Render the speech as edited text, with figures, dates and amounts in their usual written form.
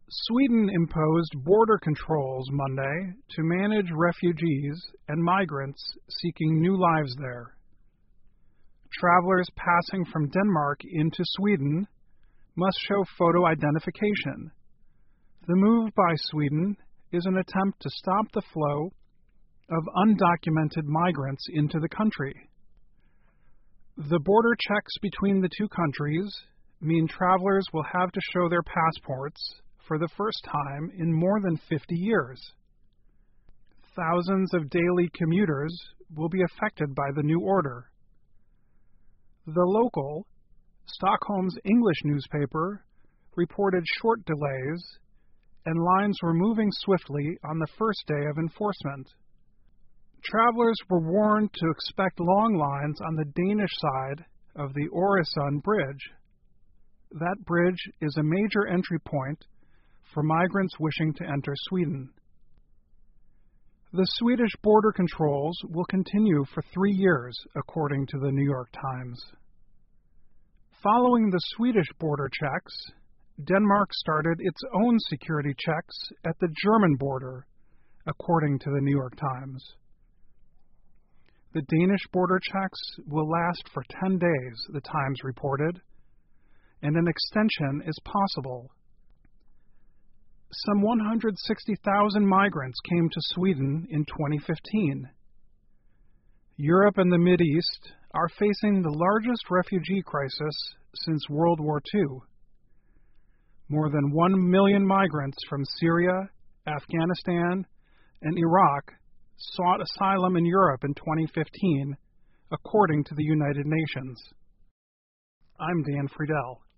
Sweden imposed border controls Monday to manage refugees and migrants seeking new lives there. Travelers passing from Denmark into Sweden must show photo identification. The move by Sweden is an attempt to stop the flow of undocumented migrants into the country. The border checks between the two countries mean travelers will have to show their passports for the first time in more than 50 years. Thousands of daily commuters will be affected by the new order. The local, Stockholm's English newspaper, reported short delays, and lines were moving swiftly on the first day of enforcement. Travelers were warned to expect long lines on the Danish side of the Øresund Bridge. That bridge is a major entry point for migrants wishing to enter Sweden. The Swedish border controls will continue for 3 years, according to the New York Times. Following the Swedish border checks, Denmark started its own security checks at the German border, according to the New York Times. The Danish border checks will last for 10 days, the Times reported, and an extension is possible. Some 160,000 migrants came to Sweden in 2015. Europe and the Mideast are facing the largest refugee crisis since World War II. More than 1 million migrants from Syria, Afghanistan, and Iraq sought asylum in Europe in 2015, according to the United Nations. I'm Dan Friedel.